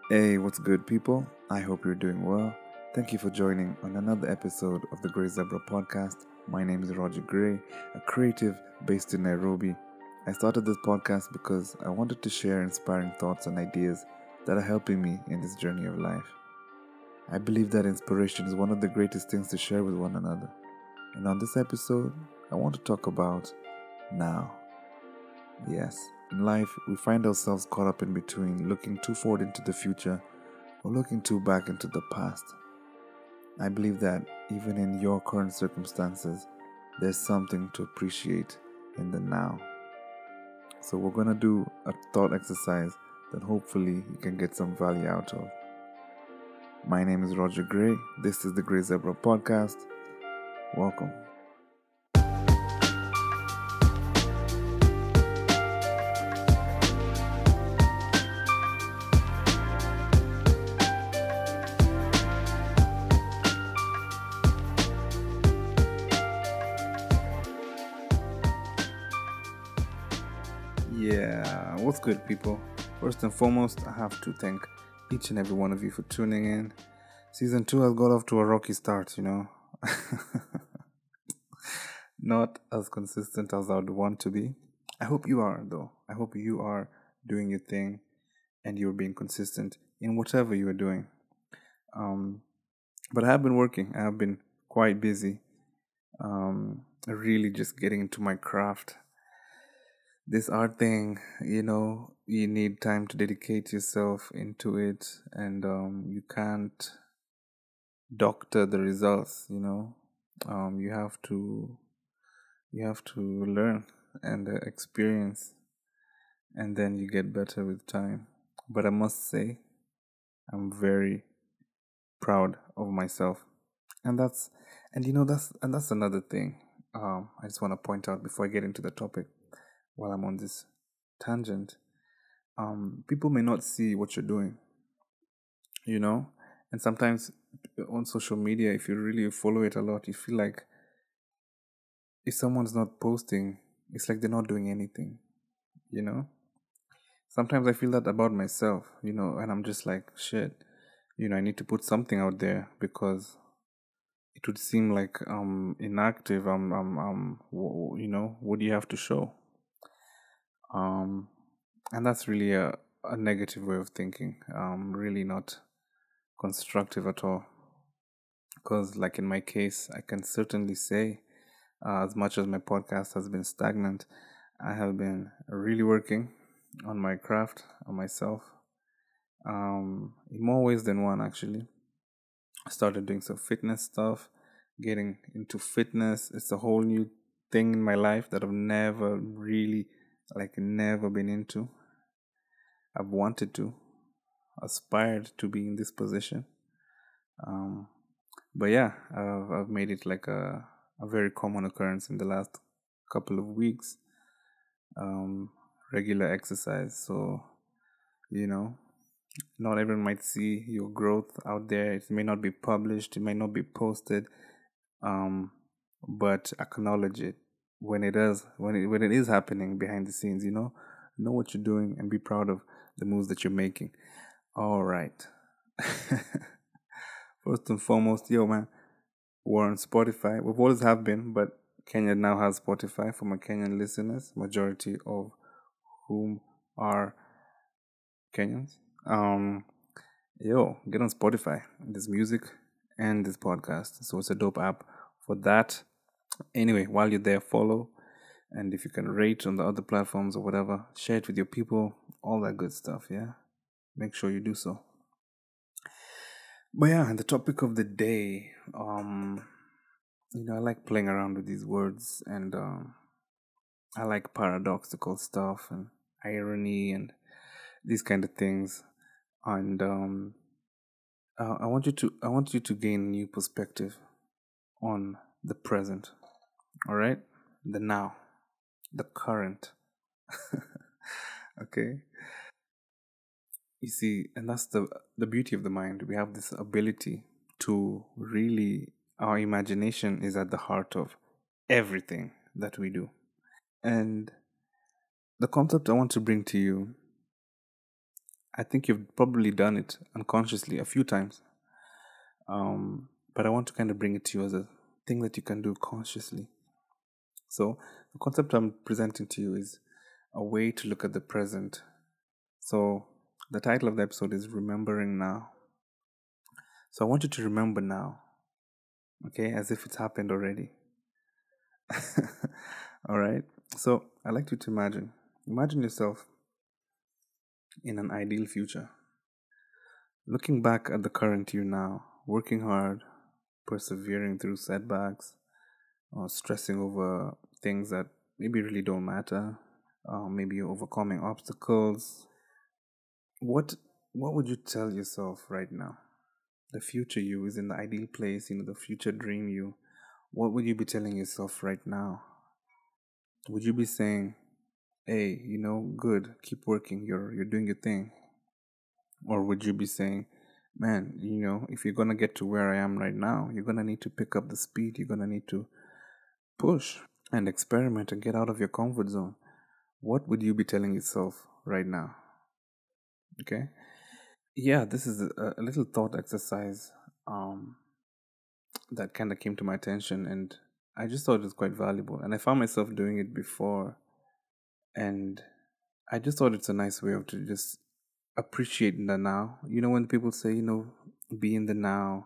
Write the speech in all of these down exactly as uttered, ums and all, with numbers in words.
Hey, what's good, people? I hope you're doing well. Thank you for joining on another episode of the Grey Zebra podcast. My name is Roger Gray, a creative based in Nairobi. I started this podcast because I wanted to share inspiring thoughts and ideas that are helping me in this journey of life. I believe that inspiration is one of the greatest things to share with one another. And on this episode, I want to talk about now. Yes, in life, we find ourselves caught up in between looking too forward into the future or looking too back into the past. I believe that even in your current circumstances, there's something to appreciate in the now. So, we're going to do a thought exercise that hopefully you can get some value out of. My name is Roger Gray. This is the Grey Zebra podcast. Welcome. Yeah, what's good, people? First and foremost, I have to thank each and every one of you for tuning in. Season two has got off to a rocky start, you know. Not as consistent as I would want to be. I hope you are, though. I hope you are doing your thing and you're being consistent in whatever you are doing. Um, but I have been working. I have been quite busy. Um, really just getting into my craft. This art thing, you know, you need time to dedicate yourself into it, and um, you can't doctor the results. You know, um, you have to you have to learn and uh, experience, and then you get better with time. But I must say, I'm very proud of myself, and that's and you know that's and that's another thing. Um, I just want to point out before I get into the topic, while I'm on this tangent. Um, people may not see what you're doing, you know, and sometimes on social media, if you really follow it a lot, you feel like if someone's not posting, it's like they're not doing anything, you know. Sometimes I feel that about myself, you know, and I'm just like, shit, you know, I need to put something out there because it would seem like I'm inactive. I'm, I'm, I'm, you know, what do you have to show? Um, and that's really a, a negative way of thinking. Um, really not constructive at all. Because, like in my case, I can certainly say, uh, as much as my podcast has been stagnant, I have been really working on my craft, on myself, um, in more ways than one, actually. I started doing some fitness stuff, getting into fitness. It's a whole new thing in my life that I've never really, like, never been into. I've wanted to, aspired to be in this position. Um, but yeah, I've, I've made it like a, a very common occurrence in the last couple of weeks. Um, regular exercise. So, you know, not everyone might see your growth out there. It may not be published, it may not be posted, um, but acknowledge it when it does, when it when it is happening behind the scenes. You know, know what you're doing and be proud of the moves that you're making. All right. First and foremost, yo man, we're on Spotify. We've always have been, but Kenya now has Spotify for my Kenyan listeners, majority of whom are Kenyans. Um, yo, get on Spotify. There's music and this podcast, so it's a dope app for that. Anyway, while you're there, follow, and if you can rate on the other platforms or whatever, share it with your people, all that good stuff. Yeah, make sure you do so. But yeah, the topic of the day, um, you know, I like playing around with these words, and um, I like paradoxical stuff and irony and these kind of things. And um, uh, I want you to I want you to gain new perspective on the present. All right, the now, the current. Okay, you see, and that's the the beauty of the mind. We have this ability to really, our imagination is at the heart of everything that we do. And the concept I want to bring to you, I think you've probably done it unconsciously a few times. Um, but I want to kind of bring it to you as a thing that you can do consciously. So, the concept I'm presenting to you is a way to look at the present. So, the title of the episode is Remembering Now. So, I want you to remember now, okay, as if it's happened already. All right. So, I like you to imagine. Imagine yourself in an ideal future. Looking back at the current you now, working hard, persevering through setbacks, or stressing over things that maybe really don't matter, uh, maybe overcoming obstacles. What what would you tell yourself right now? The future you is in the ideal place, you know, the future dream you. What would you be telling yourself right now? Would you be saying, "Hey, you know, good, keep working, you're you're doing your thing," or would you be saying, "Man, you know, if you're gonna get to where I am right now, you're gonna need to pick up the speed. You're gonna need to push and experiment and get out of your comfort zone." What would you be telling yourself right now? Okay. Yeah, this is a, a little thought exercise um, that kind of came to my attention, and I just thought it was quite valuable. And I found myself doing it before, and I just thought it's a nice way of to just appreciate the now. You know, when people say, you know, be in the now,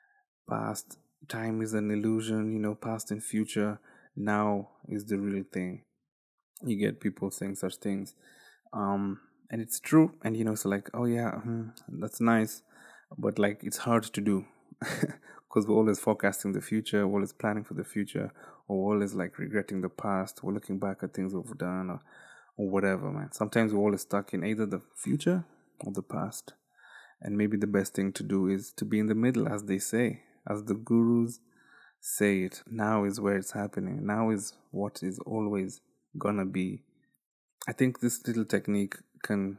past time is an illusion, you know, past and future, now is the real thing. You get people saying such things. Um, and it's true. And, you know, it's like, oh, yeah, hmm, that's nice. But, like, it's hard to do because we're always forecasting the future, we're always planning for the future, or we're always, like, regretting the past. We're looking back at things we've done or, or whatever, man. Sometimes we're always stuck in either the future or the past. And maybe the best thing to do is to be in the middle, as they say, as the gurus say it. Now is where it's happening. Now is what is always gonna be. I think this little technique can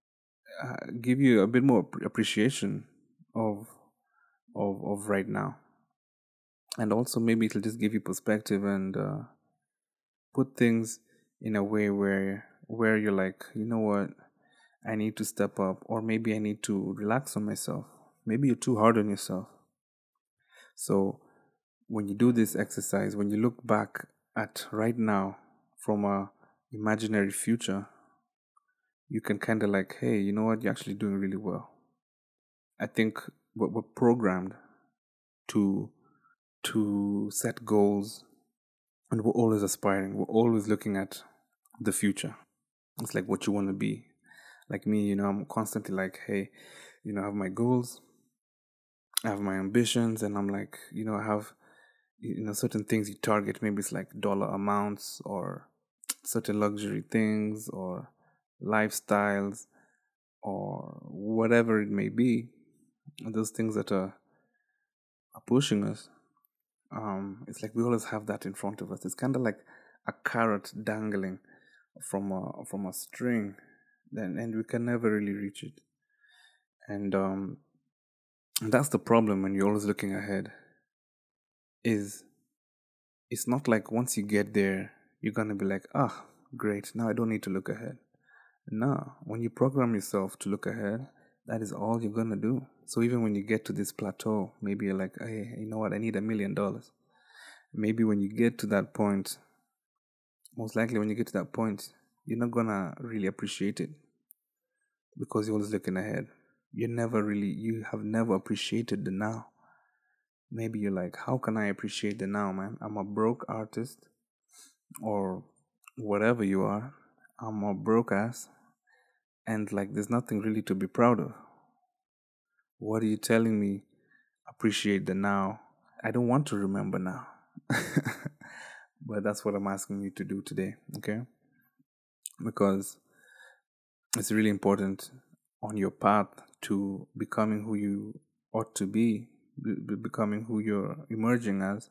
uh, give you a bit more ap- appreciation of of of right now, and also maybe it'll just give you perspective and uh, put things in a way where where you're like, you know what, I need to step up, or maybe I need to relax on myself. Maybe you're too hard on yourself. So when you do this exercise, when you look back at right now from a imaginary future, you can kind of like, hey, you know what, you're actually doing really well. I think we're, we're programmed to to set goals, and we're always aspiring. We're always looking at the future. It's like what you want to be. Like me, you know, I'm constantly like, hey, you know, I have my goals, I have my ambitions, and I'm like, you know, I have you know certain things you target. Maybe it's like dollar amounts or certain luxury things or lifestyles or whatever it may be. Those things that are, are pushing us. Um, it's like we always have that in front of us. It's kind of like a carrot dangling from a from a string, then and we can never really reach it. And um, that's the problem when you're always looking ahead. Is it's not like once you get there, you're gonna be like, ah, great, now I don't need to look ahead. No, when you program yourself to look ahead, that is all you're gonna do. So even when you get to this plateau, maybe you're like, hey, you know what, I need a million dollars. Maybe when you get to that point, most likely when you get to that point, you're not gonna really appreciate it because you're always looking ahead. You never really, you have never appreciated the now. Maybe you're like, how can I appreciate the now, man? I'm a broke artist or whatever you are. I'm a broke ass, and like, there's nothing really to be proud of. What are you telling me? Appreciate the now. I don't want to remember now. But that's what I'm asking you to do today, okay? Because it's really important on your path to becoming who you ought to be, be- becoming who you're emerging as,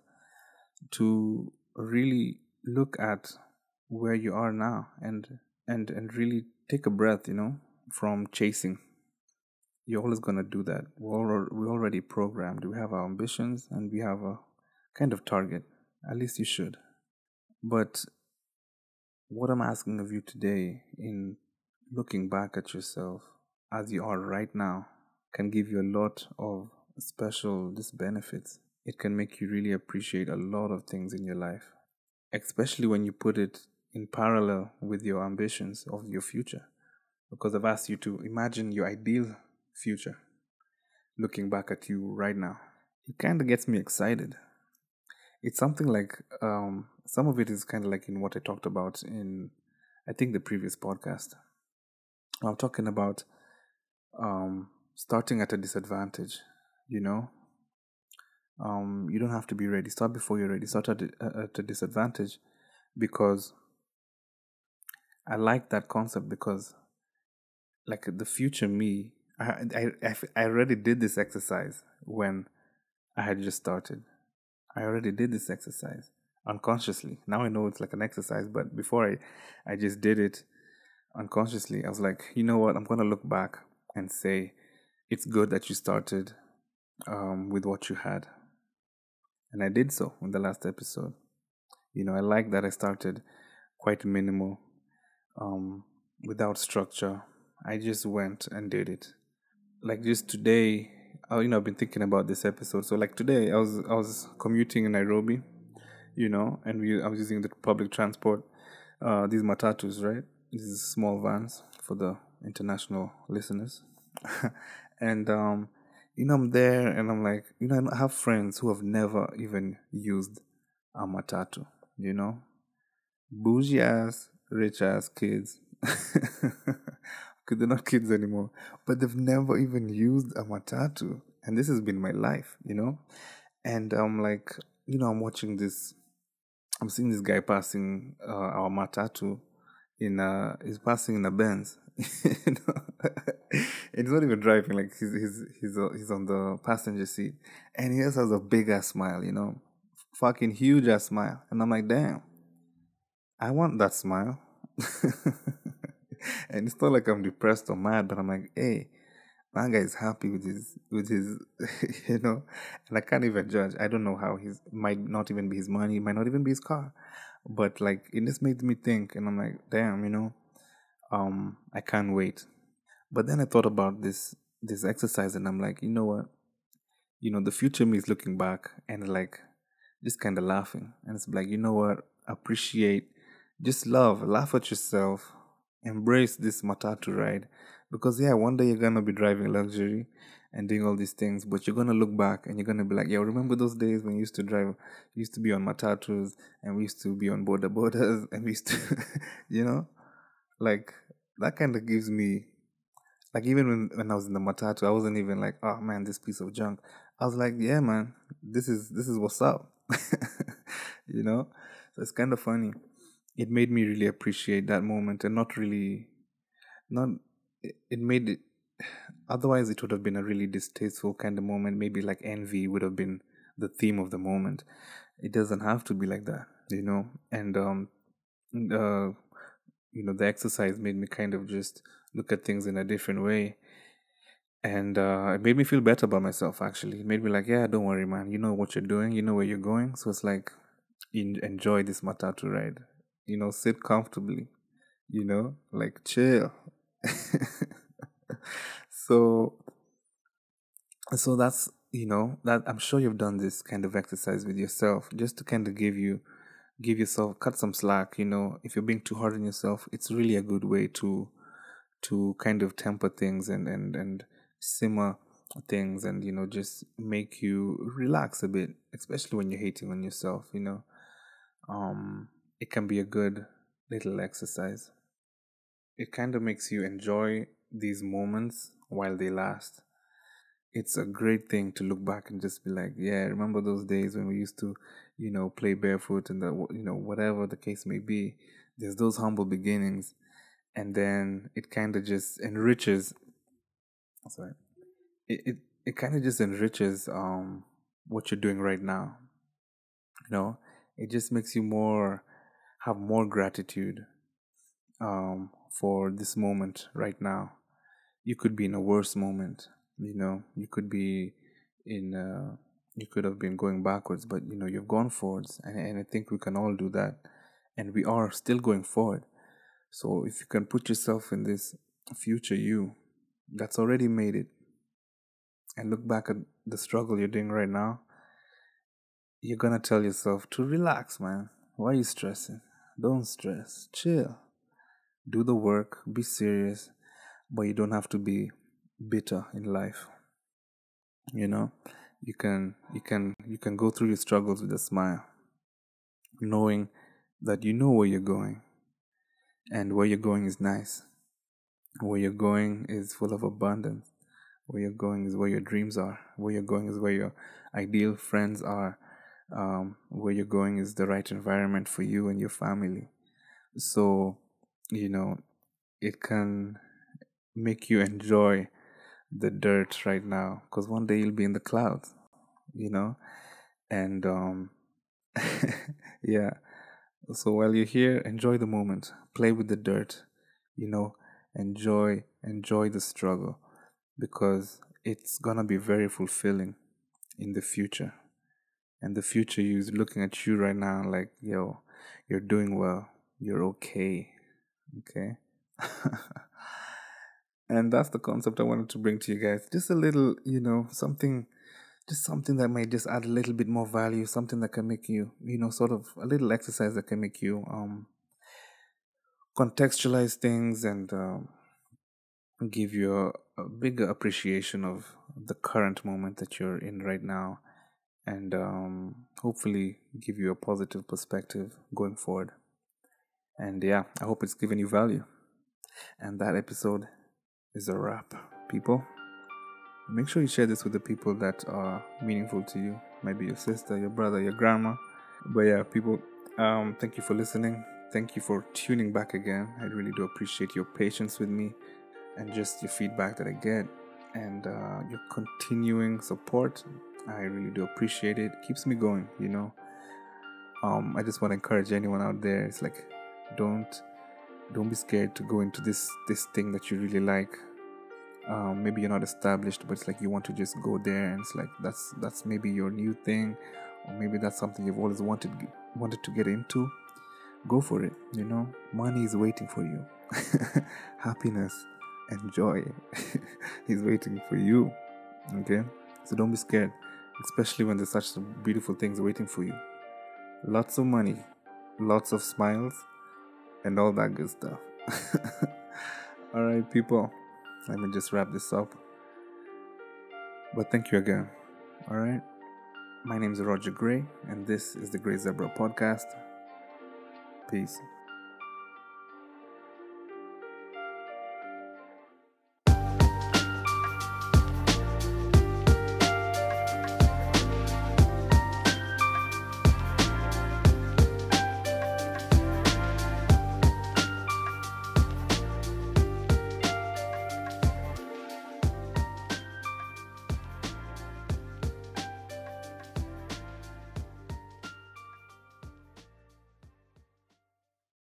to really look at where you are now and and and really take a breath, you know, from chasing. You're always gonna do that. We're al- we're already programmed. We have our ambitions and we have a kind of target. At least you should. But what I'm asking of you today, in looking back at yourself, as you are right now can give you a lot of special dis benefits. It can make you really appreciate a lot of things in your life, especially when you put it in parallel with your ambitions of your future. Because I've asked you to imagine your ideal future looking back at you right now. It kind of gets me excited. It's something like um, some of it is kind of like in what I talked about in, I think, the previous podcast. I'm talking about um, starting at a disadvantage. You know, um, you don't have to be ready. Start before you're ready. Start at, a- at a disadvantage, because I like that concept. Because like the future me, I, I, I f- I already did this exercise when I had just started. I already did this exercise unconsciously. Now I know it's like an exercise, but before I, I just did it unconsciously. I was like, you know what? I'm gonna look back and say, it's good that you started um, with what you had, and I did so in the last episode. You know, I like that I started quite minimal, um, without structure. I just went and did it. Like just today, uh, you know, I've been thinking about this episode. So like today, I was I was commuting in Nairobi, you know, and we I was using the public transport, uh, these matatus, right? These small vans for the international listeners, and um, you know, I'm there, and I'm like, you know, I have friends who have never even used a matatu, you know, bougie ass, rich ass kids. Okay, they're not kids anymore, but they've never even used a matatu, and this has been my life, you know. And I'm like, you know, I'm watching this. I'm seeing this guy passing uh, our matatu in a. He's passing in a Benz. You know? And he's not even driving. Like he's he's he's uh, he's on the passenger seat, and he just has a big ass smile. You know, fucking huge ass smile. And I'm like, damn, I want that smile. And it's not like I'm depressed or mad, but I'm like, hey, that guy is happy with his with his you know, and I can't even judge. I don't know how he's might not even be his money, might not even be his car. But like it just made me think, and I'm like, damn, you know, um, I can't wait. But then I thought about this this exercise, and I'm like, you know what? You know, the future me is looking back and like just kind of laughing, and it's like, you know what? Appreciate, just love, laugh at yourself, embrace this matatu ride, because yeah, one day you're gonna be driving luxury and doing all these things, but you're gonna look back and you're gonna be like, yeah, remember those days when you used to drive, you used to be on matatus, and we used to be on border borders, and we used to, you know, like that kind of gives me like even when, when I was in the matatu, I wasn't even like, oh man, this piece of junk. I was like, yeah, man, this is this is what's up. You know? So it's kind of funny. It made me really appreciate that moment, and not really not it, it made it, otherwise it would have been a really distasteful kind of moment. Maybe like envy would have been the theme of the moment. It doesn't have to be like that, you know? And um uh you know, the exercise made me kind of just look at things in a different way, and uh, it made me feel better about myself. Actually, it made me like, yeah, don't worry, man, you know what you're doing, you know where you're going, so it's like, en- enjoy this matatu ride, you know, sit comfortably, you know, like chill. so so that's, you know, that I'm sure you've done this kind of exercise with yourself, just to kind of give you give yourself, cut some slack. You know, if you're being too hard on yourself, it's really a good way to to kind of temper things, and and and simmer things, and you know, just make you relax a bit, especially when you're hating on yourself, you know. um it can be a good little exercise. It kind of makes you enjoy these moments while they last. It's a great thing to look back and just be like, yeah, remember those days when we used to, you know, play barefoot, and the, you know, whatever the case may be. There's those humble beginnings, and then it kind of just enriches. Sorry, it it, it kind of just enriches um what you're doing right now. You know, it just makes you more have more gratitude um for this moment right now. You could be in a worse moment, you know, you could be in uh, you could have been going backwards, but you know, you've gone forwards, and, and I think we can all do that, and we are still going forward. So if you can put yourself in this future you, that's already made it and look back at the struggle you're doing right now, you're gonna tell yourself to relax, man. Why are you stressing? Don't stress. Chill. Do the work. Be serious. But you don't have to be bitter in life. You know? You can you can you can go through your struggles with a smile, knowing that you know where you're going. And where you're going is nice. Where you're going is full of abundance. Where you're going is where your dreams are. Where you're going is where your ideal friends are. Um, where you're going is the right environment for you and your family. So, you know, it can make you enjoy the dirt right now, because one day you'll be in the clouds, you know, and um, yeah. So while you're here, enjoy the moment, play with the dirt, you know, enjoy enjoy the struggle, because it's gonna be very fulfilling in the future. And the future you is looking at you right now like, yo, you're doing well, you're okay, okay. And that's the concept I wanted to bring to you guys. Just a little, you know, something, just something that might just add a little bit more value, something that can make you, you know, sort of a little exercise that can make you um contextualize things and um, give you a, a bigger appreciation of the current moment that you're in right now, and um, hopefully give you a positive perspective going forward. And yeah, I hope it's given you value. And that episode is a wrap, people. Make sure you share this with the people that are meaningful to you. Maybe your sister, your brother, your grandma. But yeah, people, um, thank you for listening. Thank you for tuning back again. I really do appreciate your patience with me and just your feedback that I get, and uh, your continuing support. I really do appreciate it. It keeps me going, you know. Um, I just want to encourage anyone out there. It's like, don't don't be scared to go into this this thing that you really like. Um, maybe you're not established, but it's like you want to just go there, and it's like that's that's maybe your new thing, or maybe that's something you've always wanted wanted to get into. Go for it. You know, money is waiting for you. Happiness and joy is waiting for you. Okay, so don't be scared, especially when there's such beautiful things waiting for you. Lots of money, lots of smiles, and all that good stuff. All right, people. Let me just wrap this up. But thank you again. All right. My name is Roger Gray, and this is the Grey Zebra Podcast. Peace.